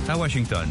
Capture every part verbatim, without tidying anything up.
à Washington.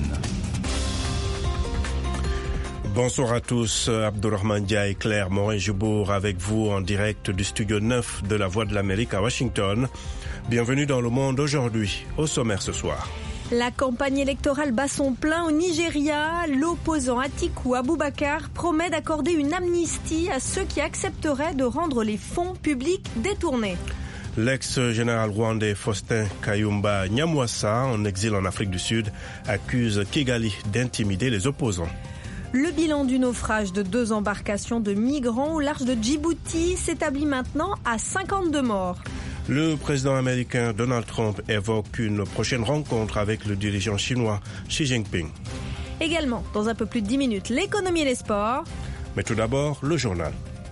Bonsoir à tous, Abdourahmane Dia et Claire Morin-Joubour avec vous en direct du studio neuf de la Voix de l'Amérique à Washington. Bienvenue dans Le Monde aujourd'hui, au sommaire ce soir. La campagne électorale bat son plein au Nigeria. L'opposant Atiku Abubakar promet d'accorder une amnistie à ceux qui accepteraient de rendre les fonds publics détournés. L'ex-général rwandais Faustin Kayumba Nyamwasa, en exil en Afrique du Sud, accuse Kigali d'intimider les opposants. Le bilan du naufrage de deux embarcations de migrants au large de Djibouti s'établit maintenant à cinquante-deux morts. Le président américain Donald Trump évoque une prochaine rencontre avec le dirigeant chinois Xi Jinping. Également, dans un peu plus de dix minutes, l'économie et les sports. Mais tout d'abord, le journal.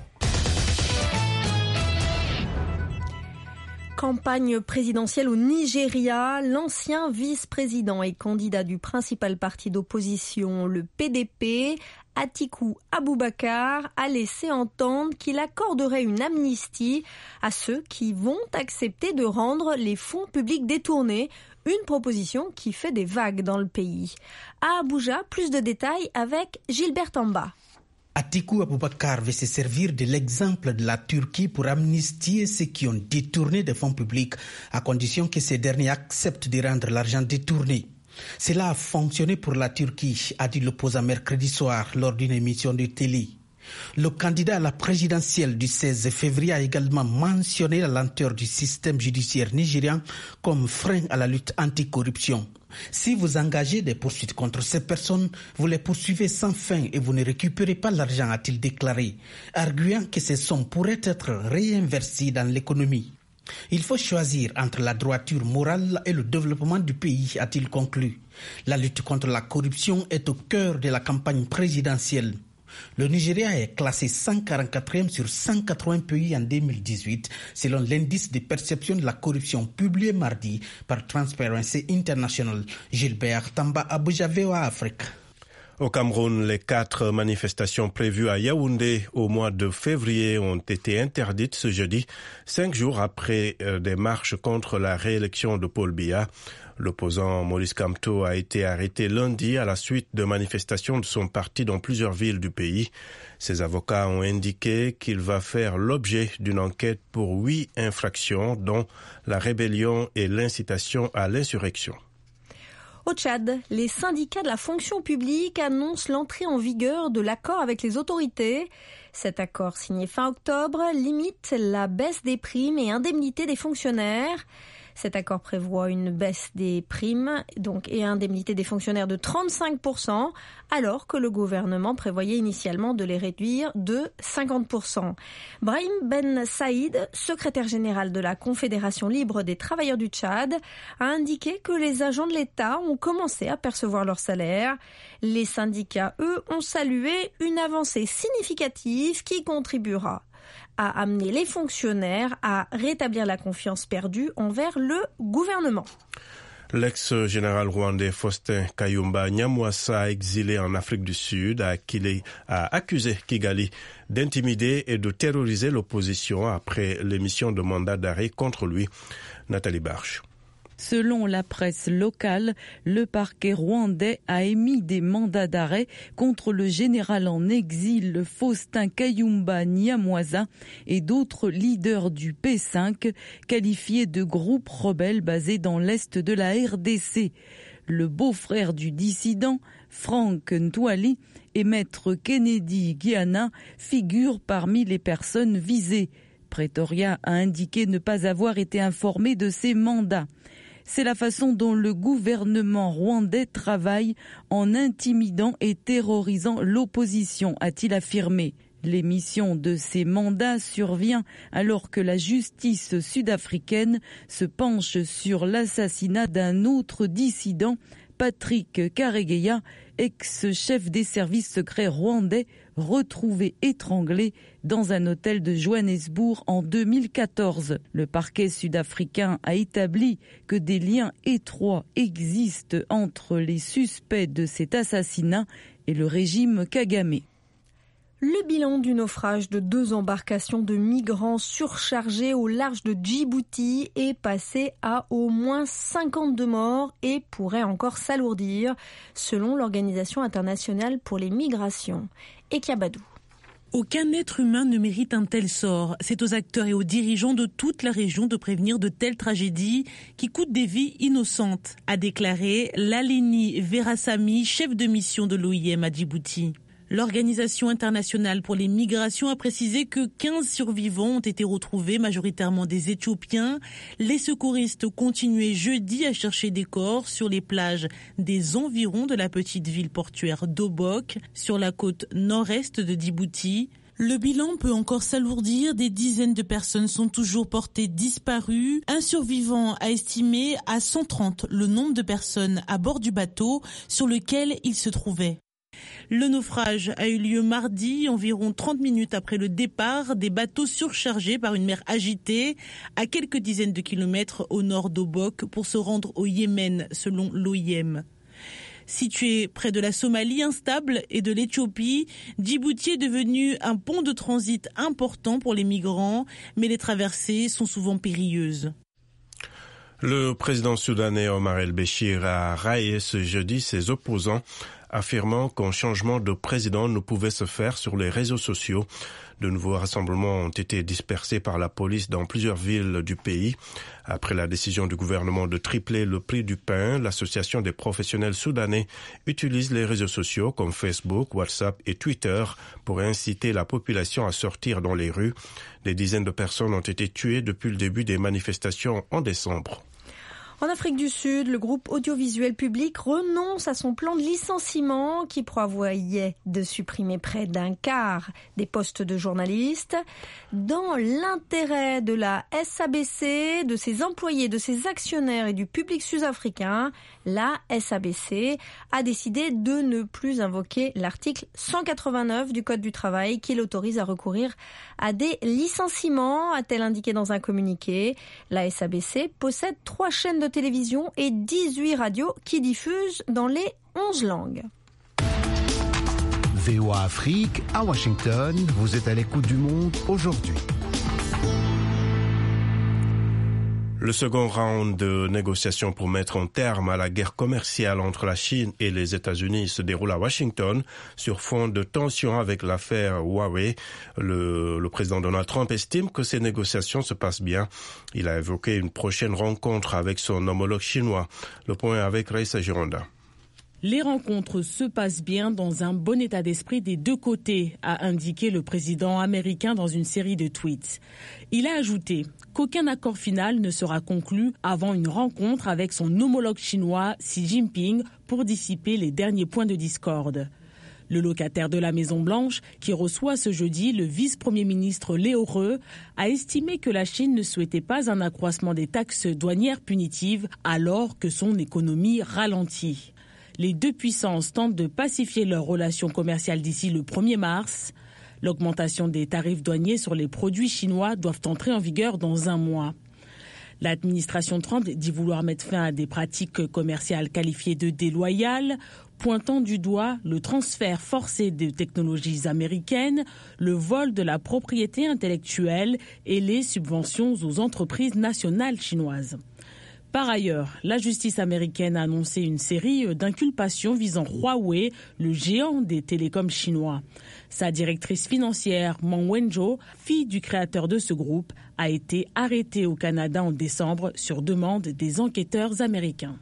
Campagne présidentielle au Nigeria, l'ancien vice-président et candidat du principal parti d'opposition, le P D P, Atiku Abubakar, a laissé entendre qu'il accorderait une amnistie à ceux qui vont accepter de rendre les fonds publics détournés, une proposition qui fait des vagues dans le pays. À Abuja, plus de détails avec Gilbert Tamba. Atiku Abubakar veut se servir de l'exemple de la Turquie pour amnistier ceux qui ont détourné des fonds publics, à condition que ces derniers acceptent de rendre l'argent détourné. Cela a fonctionné pour la Turquie, a dit l'opposant mercredi soir lors d'une émission de télé. Le candidat à la présidentielle du seize février a également mentionné la lenteur du système judiciaire nigérian comme frein à la lutte anticorruption. Si vous engagez des poursuites contre ces personnes, vous les poursuivez sans fin et vous ne récupérez pas l'argent, a-t-il déclaré, arguant que ces sommes pourraient être réinversées dans l'économie. Il faut choisir entre la droiture morale et le développement du pays, a-t-il conclu. La lutte contre la corruption est au cœur de la campagne présidentielle. Le Nigeria est classé cent quarante-quatrième sur cent quatre-vingts pays en deux mille dix-huit, selon l'indice de perception de la corruption publié mardi par Transparency International. Gilbert Tamba, Abuja, V O A Afrique. Au Cameroun, les quatre manifestations prévues à Yaoundé au mois de février ont été interdites ce jeudi, cinq jours après euh, des marches contre la réélection de Paul Biya. L'opposant Maurice Kamto a été arrêté lundi à la suite de manifestations de son parti dans plusieurs villes du pays. Ses avocats ont indiqué qu'il va faire l'objet d'une enquête pour huit infractions, dont la rébellion et l'incitation à l'insurrection. Au Tchad, les syndicats de la fonction publique annoncent l'entrée en vigueur de l'accord avec les autorités. Cet accord signé fin octobre limite la baisse des primes et indemnités des fonctionnaires. Cet accord prévoit une baisse des primes donc, et indemnités des fonctionnaires de trente-cinq pour cent, alors que le gouvernement prévoyait initialement de les réduire de cinquante pour cent. Brahim Ben Saïd, secrétaire général de la Confédération libre des travailleurs du Tchad, a indiqué que les agents de l'État ont commencé à percevoir leur salaire. Les syndicats, eux, ont salué une avancée significative qui contribuera à amener les fonctionnaires à rétablir la confiance perdue envers le gouvernement. L'ex-général rwandais Faustin Kayumba Nyamwasa, exilé en Afrique du Sud, a, a accusé Kigali d'intimider et de terroriser l'opposition après l'émission de mandat d'arrêt contre lui. Nathalie Barche. Selon la presse locale, le parquet rwandais a émis des mandats d'arrêt contre le général en exil Faustin Kayumba Nyamwasa et d'autres leaders du P cinq qualifiés de groupes rebelles basés dans l'est de la R D C. Le beau-frère du dissident, Frank Ntwali, et maître Kennedy Giana figurent parmi les personnes visées. Pretoria a indiqué ne pas avoir été informé de ces mandats. C'est la façon dont le gouvernement rwandais travaille en intimidant et terrorisant l'opposition, a-t-il affirmé. L'émission de ces mandats survient alors que la justice sud-africaine se penche sur l'assassinat d'un autre dissident, Patrick Karegeya, ex-chef des services secrets rwandais, retrouvé étranglé dans un hôtel de Johannesburg en deux mille quatorze. Le parquet sud-africain a établi que des liens étroits existent entre les suspects de cet assassinat et le régime Kagame. Le bilan du naufrage de deux embarcations de migrants surchargés au large de Djibouti est passé à au moins cinquante-deux morts et pourrait encore s'alourdir, selon l'Organisation internationale pour les migrations. Ekiabadou. Aucun être humain ne mérite un tel sort. C'est aux acteurs et aux dirigeants de toute la région de prévenir de telles tragédies qui coûtent des vies innocentes, a déclaré Lalini Verasamy, chef de mission de l'O I M à Djibouti. L'Organisation internationale pour les migrations a précisé que quinze survivants ont été retrouvés, majoritairement des Éthiopiens. Les secouristes continuaient jeudi à chercher des corps sur les plages des environs de la petite ville portuaire d'Obok, sur la côte nord-est de Djibouti. Le bilan peut encore s'alourdir, des dizaines de personnes sont toujours portées disparues. Un survivant a estimé à cent trente le nombre de personnes à bord du bateau sur lequel il se trouvait. Le naufrage a eu lieu mardi, environ trente minutes après le départ des bateaux surchargés par une mer agitée à quelques dizaines de kilomètres au nord d'Obok pour se rendre au Yémen, selon l'O I M. Situé près de la Somalie instable et de l'Éthiopie, Djibouti est devenu un pont de transit important pour les migrants, mais les traversées sont souvent périlleuses. Le président soudanais Omar el-Béchir a raillé ce jeudi ses opposants, affirmant qu'un changement de président ne pouvait se faire sur les réseaux sociaux. De nouveaux rassemblements ont été dispersés par la police dans plusieurs villes du pays. Après la décision du gouvernement de tripler le prix du pain, l'association des professionnels soudanais utilise les réseaux sociaux comme Facebook, WhatsApp et Twitter pour inciter la population à sortir dans les rues. Des dizaines de personnes ont été tuées depuis le début des manifestations en décembre. En Afrique du Sud, le groupe audiovisuel public renonce à son plan de licenciement qui prévoyait de supprimer près d'un quart des postes de journalistes. Dans l'intérêt de la S A B C, de ses employés, de ses actionnaires et du public sud-africain, la S A B C a décidé de ne plus invoquer l'article cent quatre-vingt-neuf du Code du travail qui l'autorise à recourir à des licenciements, a-t-elle indiqué dans un communiqué. La S A B C possède trois chaînes de télévision et dix-huit radios qui diffusent dans les onze langues. V O A Afrique, à Washington, vous êtes à l'écoute du monde aujourd'hui. Le second round de négociations pour mettre un terme à la guerre commerciale entre la Chine et les États-Unis se déroule à Washington sur fond de tensions avec l'affaire Huawei. Le, le président Donald Trump estime que ces négociations se passent bien. Il a évoqué une prochaine rencontre avec son homologue chinois. Le point avec Raissa Gironda. Les rencontres se passent bien dans un bon état d'esprit des deux côtés, a indiqué le président américain dans une série de tweets. Il a ajouté qu'aucun accord final ne sera conclu avant une rencontre avec son homologue chinois Xi Jinping pour dissiper les derniers points de discorde. Le locataire de la Maison-Blanche, qui reçoit ce jeudi le vice-premier ministre Léo Reux, a estimé que la Chine ne souhaitait pas un accroissement des taxes douanières punitives alors que son économie ralentit. Les deux puissances tentent de pacifier leurs relations commerciales d'ici le premier mars. L'augmentation des tarifs douaniers sur les produits chinois doivent entrer en vigueur dans un mois. L'administration Trump dit vouloir mettre fin à des pratiques commerciales qualifiées de déloyales, pointant du doigt le transfert forcé de technologies américaines, le vol de la propriété intellectuelle et les subventions aux entreprises nationales chinoises. Par ailleurs, la justice américaine a annoncé une série d'inculpations visant Huawei, le géant des télécoms chinois. Sa directrice financière, Meng Wanzhou, fille du créateur de ce groupe, a été arrêtée au Canada en décembre sur demande des enquêteurs américains.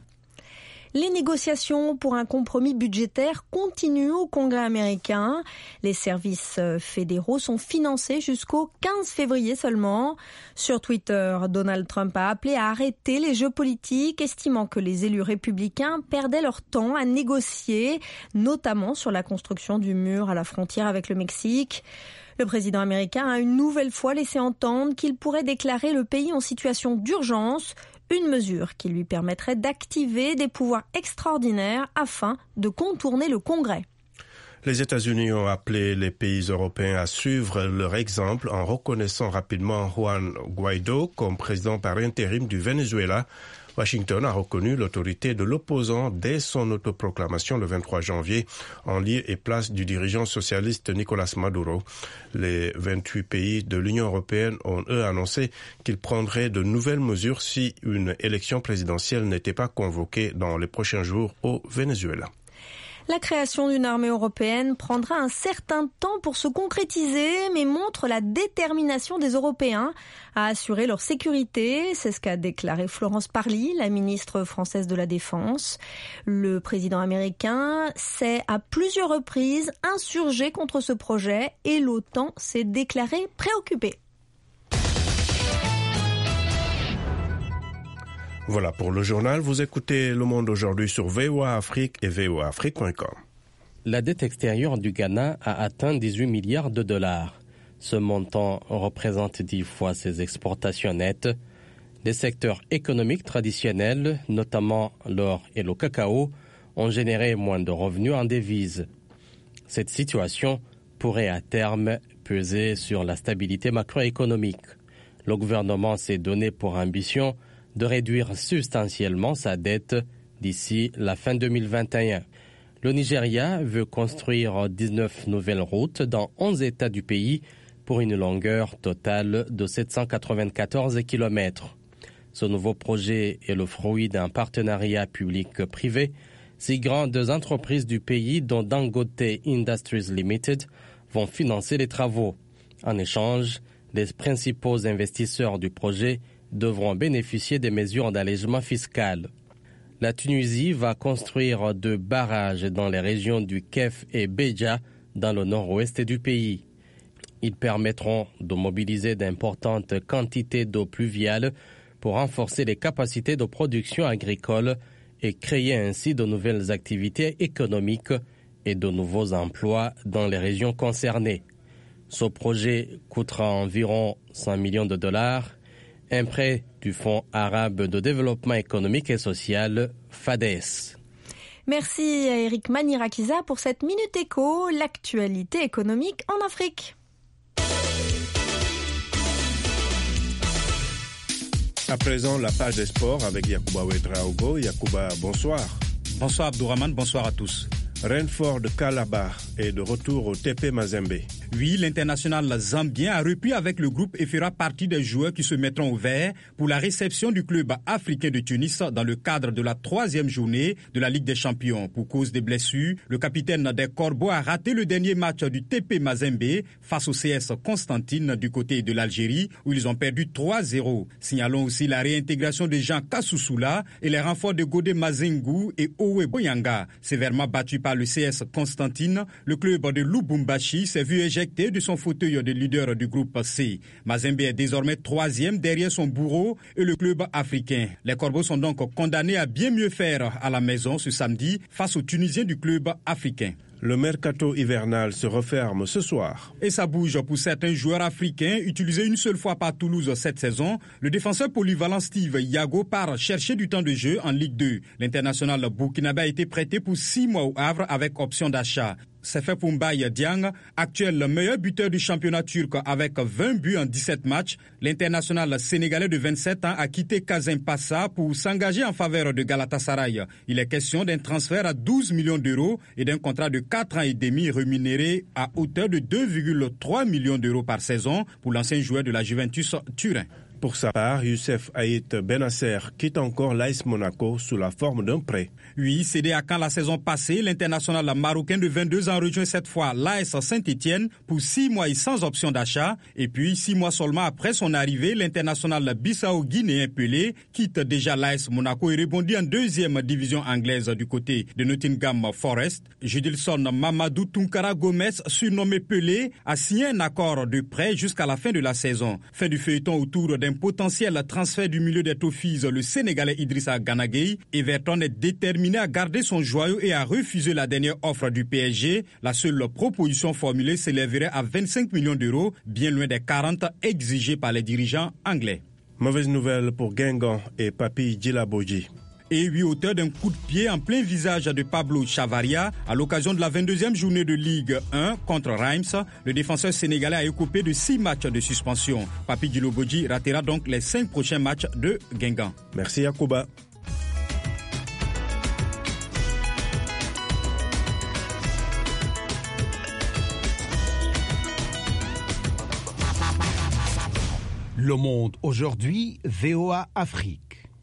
Les négociations pour un compromis budgétaire continuent au Congrès américain. Les services fédéraux sont financés jusqu'au quinze février seulement. Sur Twitter, Donald Trump a appelé à arrêter les jeux politiques, estimant que les élus républicains perdaient leur temps à négocier, notamment sur la construction du mur à la frontière avec le Mexique. Le président américain a une nouvelle fois laissé entendre qu'il pourrait déclarer le pays en situation d'urgence, une mesure qui lui permettrait d'activer des pouvoirs extraordinaires afin de contourner le Congrès. Les États-Unis ont appelé les pays européens à suivre leur exemple en reconnaissant rapidement Juan Guaidó comme président par intérim du Venezuela. Washington a reconnu l'autorité de l'opposant dès son autoproclamation le vingt-trois janvier en lieu et place du dirigeant socialiste Nicolás Maduro. Les vingt-huit pays de l'Union européenne ont eux annoncé qu'ils prendraient de nouvelles mesures si une élection présidentielle n'était pas convoquée dans les prochains jours au Venezuela. La création d'une armée européenne prendra un certain temps pour se concrétiser, mais montre la détermination des Européens à assurer leur sécurité. C'est ce qu'a déclaré Florence Parly, la ministre française de la Défense. Le président américain s'est à plusieurs reprises insurgé contre ce projet et l'OTAN s'est déclarée préoccupée. Voilà pour le journal. Vous écoutez Le Monde aujourd'hui sur V O A Afrique et V O A Afrique point com. La dette extérieure du Ghana a atteint dix-huit milliards de dollars. Ce montant représente dix fois ses exportations nettes. Les secteurs économiques traditionnels, notamment l'or et le cacao, ont généré moins de revenus en devises. Cette situation pourrait à terme peser sur la stabilité macroéconomique. Le gouvernement s'est donné pour ambition de réduire substantiellement sa dette d'ici la fin deux mille vingt et un. Le Nigeria veut construire dix-neuf nouvelles routes dans onze États du pays pour une longueur totale de sept cent quatre-vingt-quatorze kilomètres. Ce nouveau projet est le fruit d'un partenariat public-privé. Six grandes entreprises du pays, dont Dangote Industries Limited, vont financer les travaux. En échange, les principaux investisseurs du projet devront bénéficier des mesures d'allègement fiscal. La Tunisie va construire deux barrages dans les régions du Kef et Béja, dans le nord-ouest du pays. Ils permettront de mobiliser d'importantes quantités d'eau pluviale pour renforcer les capacités de production agricole et créer ainsi de nouvelles activités économiques et de nouveaux emplois dans les régions concernées. Ce projet coûtera environ cent millions de dollars. Un prêt du Fonds arabe de développement économique et social, FADES. Merci à Eric Manirakiza pour cette Minute Éco, l'actualité économique en Afrique. À présent, la page des sports avec Yacouba Ouedraogo. Yacouba, bonsoir. Bonsoir Abdourahmane, bonsoir à tous. Rainford Calabar est de retour au T P Mazembe. Oui, l'international zambien a repris avec le groupe et fera partie des joueurs qui se mettront au vert pour la réception du club africain de Tunis dans le cadre de la troisième journée de la Ligue des Champions. Pour cause des blessures, le capitaine des Corbeaux a raté le dernier match du T P Mazembe face au C S Constantine du côté de l'Algérie où ils ont perdu trois zéro. Signalons aussi la réintégration de Jean Kassoussoula et les renforts de Godé Mazengu et Owe Boyanga. Sévèrement battu par le C S Constantine, le club de Lubumbashi s'est vu éjecté de son fauteuil de leader du groupe C. Mazembe est désormais troisième derrière son bourreau et le club africain. Les Corbeaux sont donc condamnés à bien mieux faire à la maison ce samedi face aux Tunisiens du club africain. Le mercato hivernal se referme ce soir. Et ça bouge pour certains joueurs africains utilisés une seule fois par Toulouse cette saison. Le défenseur polyvalent Steve Yago part chercher du temps de jeu en Ligue deux. L'international burkinabé a été prêté pour six mois au Havre avec option d'achat. C'est fait pour Mbaye Diang, actuel meilleur buteur du championnat turc avec vingt buts en dix-sept matchs. L'international sénégalais de vingt-sept ans a quitté Kazem-Passa pour s'engager en faveur de Galatasaray. Il est question d'un transfert à douze millions d'euros et d'un contrat de quatre ans et demi rémunéré à hauteur de deux virgule trois millions d'euros par saison pour l'ancien joueur de la Juventus Turin. Pour sa part, Youssef Haït Benasser quitte encore l'A S Monaco sous la forme d'un prêt. Oui, cédé à Caen la saison passée, l'international marocain de vingt-deux ans rejoint cette fois l'A S Saint-Étienne pour six mois et sans option d'achat. Et puis, six mois seulement après son arrivée, l'international Bissau-Guinéen Pelé quitte déjà l'A S Monaco et rebondit en deuxième division anglaise du côté de Nottingham Forest. Judilson Mamadou Tunkara Gomez, surnommé Pelé, a signé un accord de prêt jusqu'à la fin de la saison. Fin du feuilleton autour d'un potentiel transfert du milieu des Toffees, le Sénégalais Idrissa Gana Gueye. Everton est déterminé à garder son joyau et à refuser la dernière offre du P S G. La seule proposition formulée s'élèverait à vingt-cinq millions d'euros, bien loin des quarante exigés par les dirigeants anglais. Mauvaise nouvelle pour Guingamp et Papy Djilaboji. et huit auteurs d'un coup de pied en plein visage de Pablo Chavaria à l'occasion de la vingt-deuxième journée de Ligue un contre Reims. Le défenseur sénégalais a écopé de six matchs de suspension. Papi Djilobodji ratera donc les cinq prochains matchs de Guingamp. Merci Yacouba. Le Monde aujourd'hui, V O A Afrique.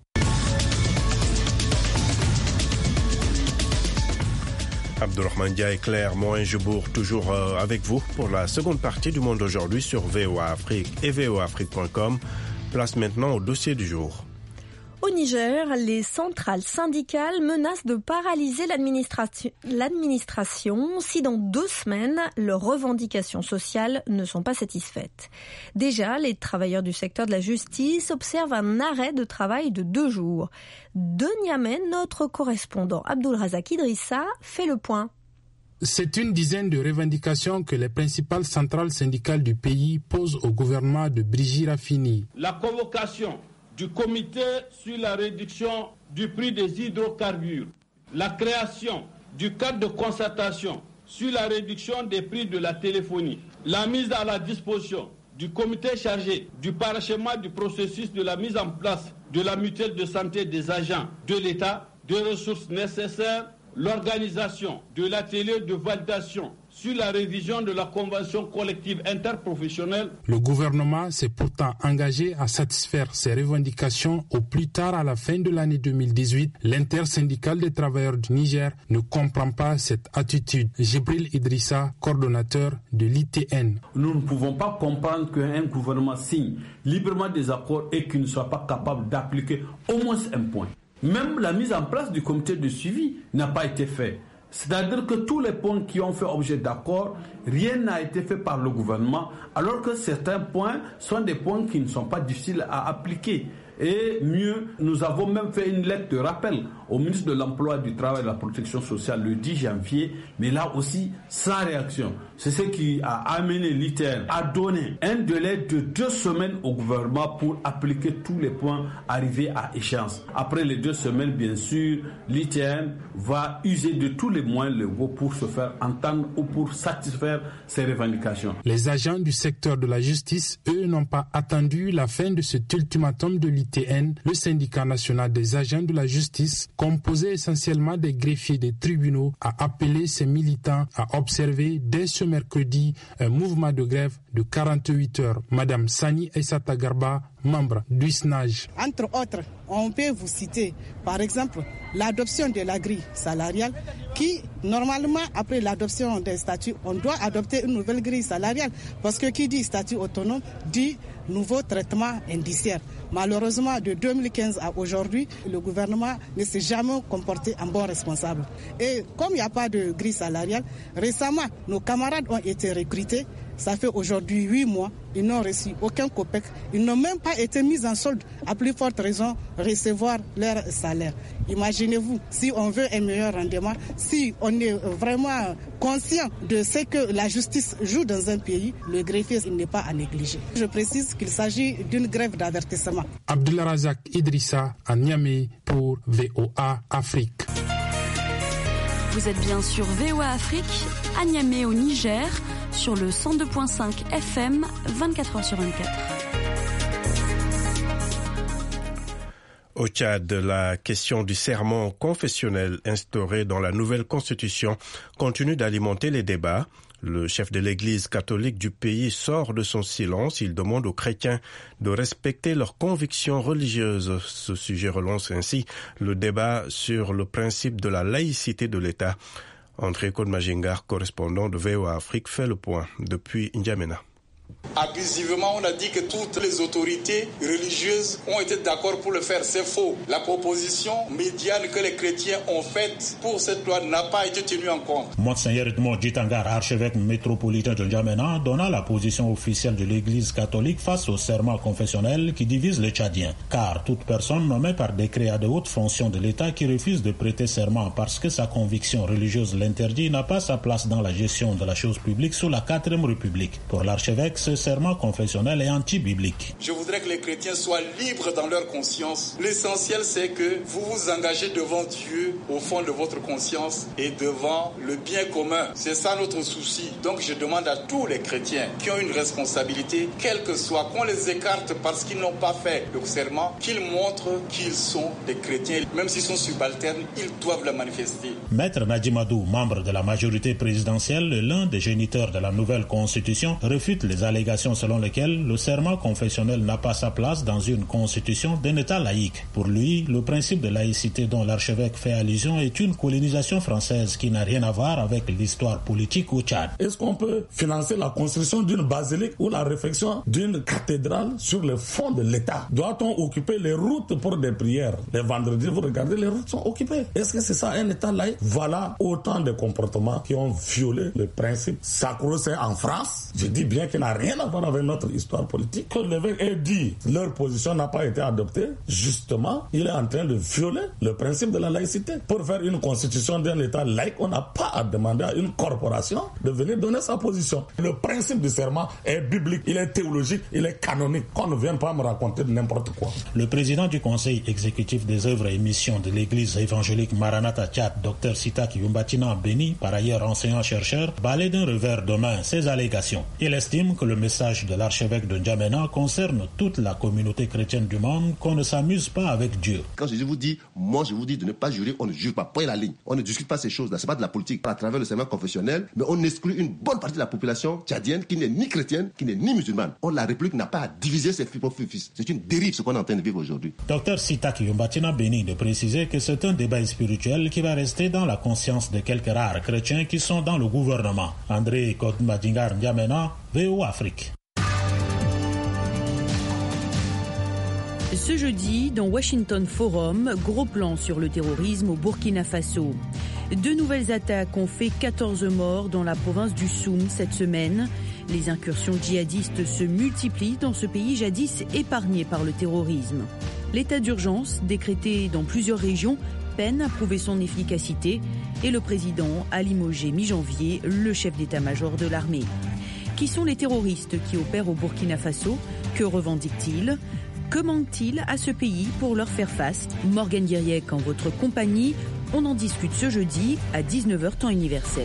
Abdourahmane Dia et Claire Morin-Jebour toujours avec vous pour la seconde partie du Monde aujourd'hui sur V O A Afrique et V O A Afrique point com. Place maintenant au dossier du jour. Au Niger, les centrales syndicales menacent de paralyser l'administration, l'administration si dans deux semaines, leurs revendications sociales ne sont pas satisfaites. Déjà, les travailleurs du secteur de la justice observent un arrêt de travail de deux jours. De Niamey, notre correspondant Abdulrazak Idrissa fait le point. C'est une dizaine de revendications que les principales centrales syndicales du pays posent au gouvernement de Brigitte Raffini. La convocation du comité sur la réduction du prix des hydrocarbures, la création du cadre de concertation sur la réduction des prix de la téléphonie, la mise à la disposition du comité chargé du parachèvement du processus de la mise en place de la mutuelle de santé des agents de l'État, des ressources nécessaires, l'organisation de l'atelier de validation sur la révision de la convention collective interprofessionnelle. Le gouvernement s'est pourtant engagé à satisfaire ces revendications au plus tard à la fin de l'année deux mille dix-huit. L'intersyndicale des travailleurs du Niger ne comprend pas cette attitude. Jibril Idrissa, coordonnateur de l'I T N. Nous ne pouvons pas comprendre qu'un gouvernement signe librement des accords et qu'il ne soit pas capable d'appliquer au moins un point. Même la mise en place du comité de suivi n'a pas été faite. C'est-à-dire que tous les points qui ont fait objet d'accord, rien n'a été fait par le gouvernement, alors que certains points sont des points qui ne sont pas difficiles à appliquer. Et mieux, nous avons même fait une lettre de rappel au ministre de l'Emploi, du Travail et de la Protection sociale le dix janvier, mais là aussi sans réaction. C'est ce qui a amené l'I T N à donner un délai de deux semaines au gouvernement pour appliquer tous les points arrivés à échéance. Après les deux semaines, bien sûr, l'I T N va user de tous les moyens légaux pour se faire entendre ou pour satisfaire ses revendications. Les agents du secteur de la justice, eux, n'ont pas attendu la fin de cet ultimatum de l'I T N. Le syndicat national des agents de la justice, composé essentiellement des greffiers des tribunaux, a appelé ses militants à observer dès ce mercredi un mouvement de grève de quarante-huit heures. Madame Sani Aissata Garba, membre du S N A J. Entre autres, on peut vous citer, par exemple, l'adoption de la grille salariale qui, normalement, après l'adoption des statuts, on doit adopter une nouvelle grille salariale parce que qui dit statut autonome dit nouveau traitement indiciaire. Malheureusement, de deux mille quinze à aujourd'hui, le gouvernement ne s'est jamais comporté en bon responsable. Et comme il n'y a pas de grille salariale, récemment, nos camarades ont été recrutés. Ça fait aujourd'hui huit mois, ils n'ont reçu aucun copec. Ils n'ont même pas été mis en solde, à plus forte raison, recevoir leur salaire. Imaginez-vous, si on veut un meilleur rendement, si on est vraiment conscient de ce que la justice joue dans un pays, le greffier n'est pas à négliger. Je précise qu'il s'agit d'une grève d'avertissement. Abdulrazak Idrissa à Niamey pour V O A Afrique. Vous êtes bien sur V O A Afrique, à Niamey au Niger, sur le cent deux virgule cinq F M, vingt-quatre heures sur vingt-quatre. Au Tchad, la question du serment confessionnel instauré dans la nouvelle constitution continue d'alimenter les débats. Le chef de l'Église catholique du pays sort de son silence. Il demande aux chrétiens de respecter leurs convictions religieuses. Ce sujet relance ainsi le débat sur le principe de la laïcité de l'État. André Kodmajengar, correspondant de V O A Afrique, fait le point depuis N'Djamena. Abusivement, on a dit que toutes les autorités religieuses ont été d'accord pour le faire. C'est faux. La proposition médiane que les chrétiens ont faite pour cette loi n'a pas été tenue en compte. Monseigneur Edmond Djitangar, archevêque métropolitain de N'Djamena, donna la position officielle de l'Église catholique face au serment confessionnel qui divise les Tchadiens. Car toute personne nommée par décret à de hautes fonctions de l'État qui refuse de prêter serment parce que sa conviction religieuse l'interdit n'a pas sa place dans la gestion de la chose publique sous la quatrième République. Pour l'archevêque, ce serment confessionnel est anti-biblique. Je voudrais que les chrétiens soient libres dans leur conscience. L'essentiel, c'est que vous vous engagez devant Dieu au fond de votre conscience et devant le bien commun. C'est ça notre souci. Donc je demande à tous les chrétiens qui ont une responsabilité, quelle que soit, qu'on les écarte parce qu'ils n'ont pas fait le serment, qu'ils montrent qu'ils sont des chrétiens. Même s'ils sont subalternes, ils doivent le manifester. Maître Nadjimadou, membre de la majorité présidentielle, l'un des géniteurs de la nouvelle constitution, réfute les allégations selon lesquelles le serment confessionnel n'a pas sa place dans une constitution d'un État laïque. Pour lui, le principe de laïcité dont l'archevêque fait allusion est une colonisation française qui n'a rien à voir avec l'histoire politique au Tchad. Est-ce qu'on peut financer la construction d'une basilique ou la réfection d'une cathédrale sur le fond de l'État? Doit-on occuper les routes pour des prières? Les vendredis, vous regardez, les routes sont occupées. Est-ce que c'est ça un État laïque? Voilà autant de comportements qui ont violé le principe sacro-saint en France. Je dis bien qu'il n'a rien à voir avec notre histoire politique. Que l'évêque ait dit leur position n'a pas été adoptée, justement, il est en train de violer le principe de la laïcité. Pour faire une constitution d'un État laïque, on n'a pas à demander à une corporation de venir donner sa position. Le principe du serment est biblique, il est théologique, il est canonique. Qu'on ne vienne pas me raconter de n'importe quoi. Le président du conseil exécutif des œuvres et missions de l'église évangélique Maranatha Tchad, Dr Sitak Yumbatina Beni, par ailleurs enseignant-chercheur, balaie d'un revers de main ces allégations. Il estime que le message de l'archevêque de N'Djamena concerne toute la communauté chrétienne du monde, qu'on ne s'amuse pas avec Dieu. Quand je vous dis, moi je vous dis de ne pas jurer, on ne jure pas, point la ligne. On ne discute pas ces choses-là, c'est pas de la politique. À travers le serment confessionnel, mais on exclut une bonne partie de la population tchadienne qui n'est ni chrétienne, qui n'est ni musulmane. Or, la République n'a pas à diviser ses propres fils. C'est une dérive ce qu'on est en train de vivre aujourd'hui. Docteur Sitak Yumbatina Beni de préciser que c'est un débat spirituel qui va rester dans la conscience de quelques rares chrétiens qui sont dans le gouvernement. André Kodmadingar N'Djamena, V O Afrique. Ce jeudi, dans Washington Forum, gros plan sur le terrorisme au Burkina Faso. Deux nouvelles attaques ont fait quatorze morts dans la province du Soum cette semaine. Les incursions djihadistes se multiplient dans ce pays jadis épargné par le terrorisme. L'état d'urgence, décrété dans plusieurs régions, peine à prouver son efficacité et le président a limogé mi-janvier le chef d'état-major de l'armée. Qui sont les terroristes qui opèrent au Burkina Faso? Que revendiquent-ils? Que manque-t-il à ce pays pour leur faire face? Morgane Guiriec en votre compagnie. On en discute ce jeudi à dix-neuf heures temps universel.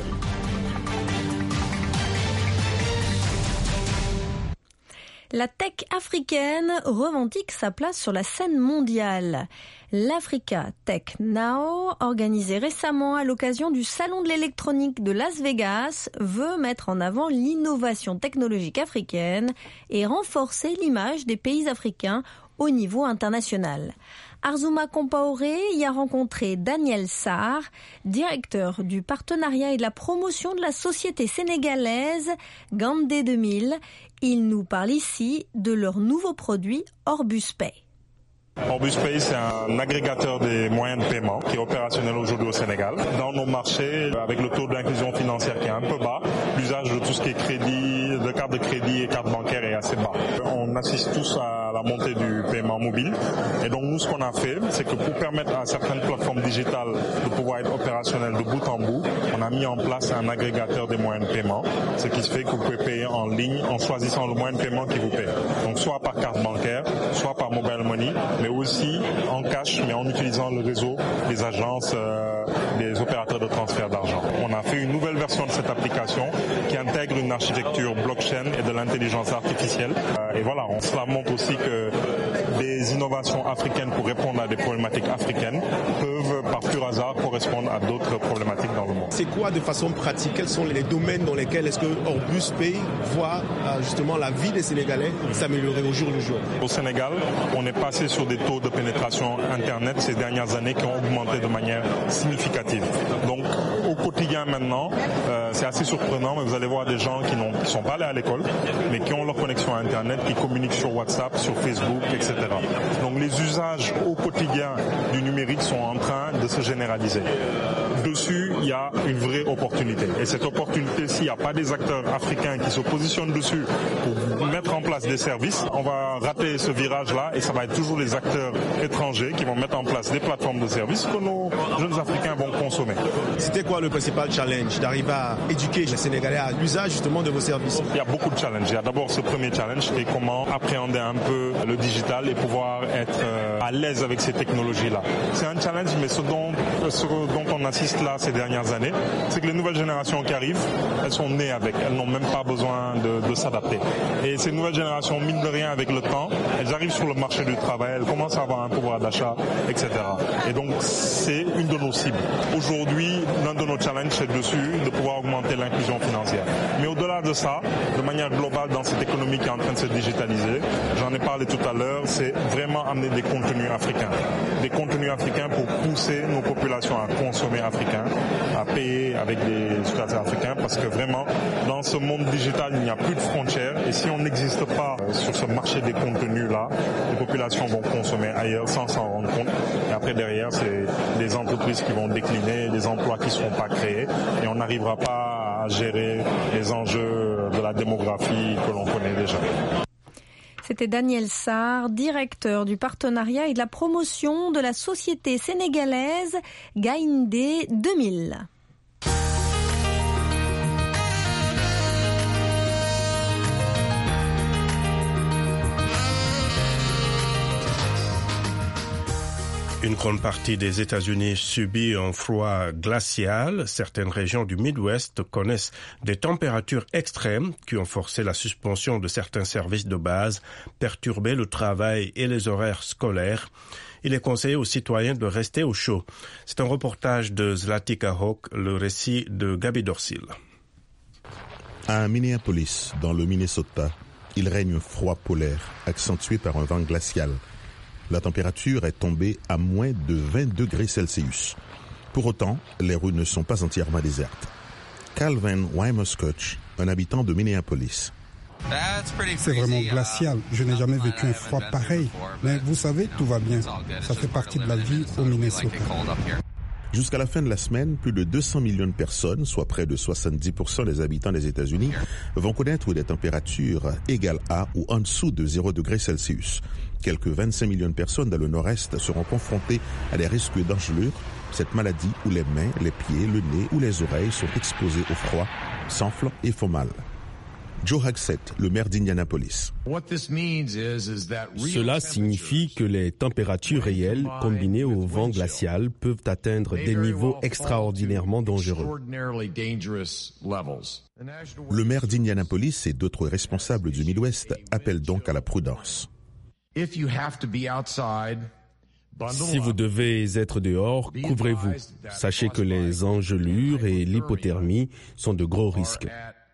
La tech africaine revendique sa place sur la scène mondiale. L'Africa Tech Now, organisé récemment à l'occasion du Salon de l'électronique de Las Vegas, veut mettre en avant l'innovation technologique africaine et renforcer l'image des pays africains au niveau international. Arzouma Compaoré y a rencontré Daniel Sarr, directeur du partenariat et de la promotion de la société sénégalaise Gandé deux mille. Il nous parle ici de leur nouveau produit Orbus Pay. Orbus Pay, c'est un agrégateur des moyens de paiement qui est opérationnel aujourd'hui au Sénégal. Dans nos marchés, avec le taux d'inclusion financière qui est un peu bas, l'usage de tout ce qui est crédit, de carte de crédit et carte bancaire est assez bas. On assiste tous à la montée du paiement mobile. Et donc nous, ce qu'on a fait, c'est que pour permettre à certaines plateformes digitales de pouvoir être opérationnelles de bout en bout, on a mis en place un agrégateur des moyens de paiement, ce qui fait que vous pouvez payer en ligne en choisissant le moyen de paiement qui vous paie. Donc soit par carte bancaire, soit par mobile money, mais aussi en cash, mais en utilisant le réseau des agences, euh, des opérateurs de transfert d'argent. On a fait une nouvelle version de cette application qui intègre une architecture blockchain et de l'intelligence artificielle. Euh, et voilà, on se montre aussi que des innovations africaines pour répondre à des problématiques africaines peuvent par pur hasard correspondre à d'autres problématiques dans le monde. C'est quoi de façon pratique? Quels sont les domaines dans lesquels est-ce que Orbus Pay voit euh, justement la vie des Sénégalais s'améliorer au jour le jour? Au Sénégal, on est passé sur des taux de pénétration Internet ces dernières années qui ont augmenté de manière significative. Donc au quotidien maintenant, euh, c'est assez surprenant, mais vous allez voir des gens qui ne sont pas allés à l'école, mais qui ont leur connexion à Internet, qui communiquent sur WhatsApp, sur Facebook, et cetera. Donc les usages au quotidien du numérique sont en train de se généraliser. Dessus, il y a une vraie opportunité. Et cette opportunité, s'il n'y a pas des acteurs africains qui se positionnent dessus pour mettre en place des services, on va rater ce virage-là et ça va être toujours les acteurs étrangers qui vont mettre en place des plateformes de services que nos jeunes Africains vont consommer. C'était quoi le principal challenge d'arriver à éduquer les Sénégalais à l'usage justement de vos services? Il y a beaucoup de challenges. Il y a d'abord ce premier challenge qui est comment appréhender un peu le digital et pouvoir être à l'aise avec ces technologies-là. C'est un challenge, mais ce dont, ce dont on assiste là ces dernières années, c'est que les nouvelles générations qui arrivent, elles sont nées avec. Elles n'ont même pas besoin de, de s'adapter. Et ces nouvelles générations, mine de rien, avec le temps, elles arrivent sur le marché du travail, elles commencent à avoir un pouvoir d'achat, et cetera. Et donc, c'est une de nos cibles. Aujourd'hui, l'un de nos challenges, c'est dessus de pouvoir augmenter l'inclusion financière. Mais au-delà de ça, de manière globale, dans cette économie qui est en train de se digitaliser, j'en ai parlé tout à l'heure, c'est vraiment amener des contenus africains. Des contenus africains pour pousser nos populations à consommer africain, à payer avec des citoyens africains, parce que vraiment, dans ce monde digital, il n'y a plus de frontières. Et si on n'existe pas sur ce marché des contenus-là, les populations vont consommer ailleurs sans s'en rendre compte. Et après, derrière, c'est des entreprises qui vont décliner, des emplois qui ne seront pas créés. Et on n'arrivera pas à gérer les enjeux de la démographie que l'on connaît déjà. C'était Daniel Sarr, directeur du partenariat et de la promotion de la société sénégalaise Gaïndé deux mille. Une grande partie des États-Unis subit un froid glacial. Certaines régions du Midwest connaissent des températures extrêmes qui ont forcé la suspension de certains services de base, perturbé le travail et les horaires scolaires. Il est conseillé aux citoyens de rester au chaud. C'est un reportage de Zlatica Hawk, le récit de Gabi Dorsil. À Minneapolis, dans le Minnesota, il règne un froid polaire, accentué par un vent glacial. La température est tombée à moins de vingt degrés Celsius. Pour autant, les rues ne sont pas entièrement désertes. Calvin Wymer-Scotch, un habitant de Minneapolis. C'est vraiment glacial. Je n'ai jamais vécu un froid pareil. Mais vous savez, tout va bien. Ça fait partie de la vie au Minnesota. Jusqu'à la fin de la semaine, plus de deux cents millions de personnes, soit près de soixante-dix pour cent des habitants des États-Unis, vont connaître des températures égales à ou en dessous de zéro degré Celsius. Quelques vingt-cinq millions de personnes dans le nord-est seront confrontées à des risques d'engelure, cette maladie où les mains, les pieds, le nez ou les oreilles sont exposés au froid, s'enflent et font mal. Joe Hagsett, le maire d'Indianapolis. Cela signifie que les températures réelles combinées au vent glacial peuvent atteindre des niveaux extraordinairement dangereux. Le maire d'Indianapolis et d'autres responsables du Midwest appellent donc à la prudence. Si vous devez être dehors, couvrez-vous. Sachez que les engelures et l'hypothermie sont de gros risques.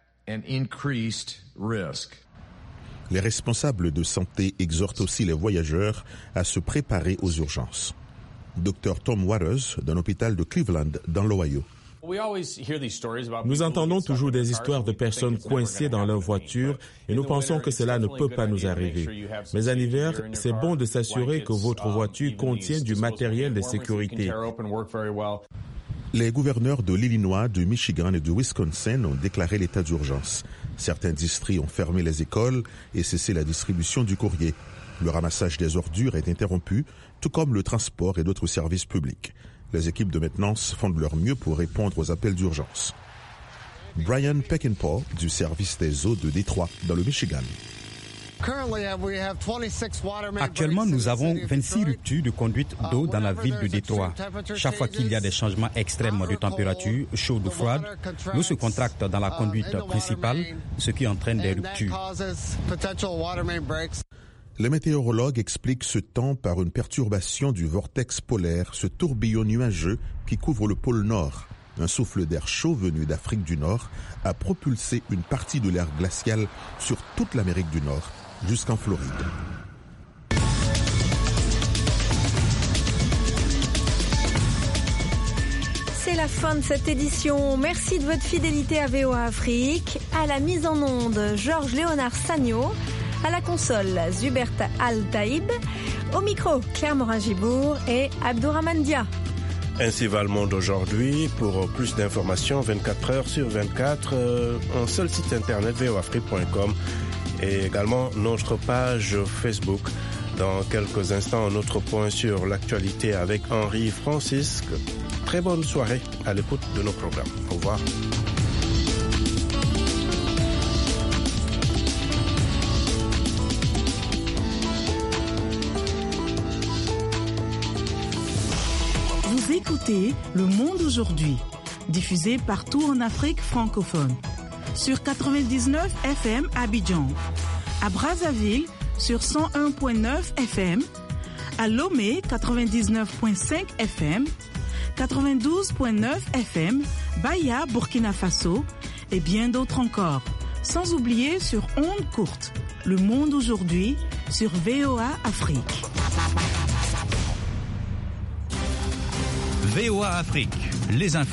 Les responsables de santé exhortent aussi les voyageurs à se préparer aux urgences. Docteur Tom Waters, d'un hôpital de Cleveland, dans l'Ohio. Nous entendons toujours des histoires de personnes coincées dans leur voiture et nous pensons que cela ne peut pas nous arriver. Mais en hiver, c'est bon de s'assurer que votre voiture contient du matériel de sécurité. Les gouverneurs de l'Illinois, du Michigan et du Wisconsin ont déclaré l'état d'urgence. Certains districts ont fermé les écoles et cessé la distribution du courrier. Le ramassage des ordures est interrompu, tout comme le transport et d'autres services publics. Les équipes de maintenance font de leur mieux pour répondre aux appels d'urgence. Brian Peckinpah, du service des eaux de Détroit, dans le Michigan. Actuellement, nous avons vingt-six ruptures de conduite d'eau dans la ville de Détroit. Chaque fois qu'il y a des changements extrêmes de température, chaude ou froide, l'eau se contracte dans la conduite principale, ce qui entraîne des ruptures. Les météorologues expliquent ce temps par une perturbation du vortex polaire, ce tourbillon nuageux qui couvre le pôle Nord. Un souffle d'air chaud venu d'Afrique du Nord a propulsé une partie de l'air glacial sur toute l'Amérique du Nord, jusqu'en Floride. C'est la fin de cette édition. Merci de votre fidélité à V O A Afrique. À la mise en onde, Georges Léonard Sagno. À la console, Zuberta Al-Taïb. Au micro, Claire Morin-Gibourg et Abdourahmane Dia. Ainsi va le monde aujourd'hui. Pour plus d'informations, vingt-quatre heures sur vingt-quatre, euh, un seul site internet, v o afrique point com, et également notre page Facebook. Dans quelques instants, un autre point sur l'actualité avec Henri Francisque. Très bonne soirée à l'écoute de nos programmes. Au revoir. Vous écoutez Le Monde aujourd'hui, diffusé partout en Afrique francophone. Sur quatre-vingt-dix-neuf F M à Abidjan, à Brazzaville sur cent un virgule neuf F M, à Lomé quatre-vingt-dix-neuf virgule cinq F M, quatre-vingt-douze virgule neuf F M, Baya, Burkina Faso et bien d'autres encore. Sans oublier sur ondes courtes, Le Monde aujourd'hui sur V O A Afrique. V O A Afrique, les infos.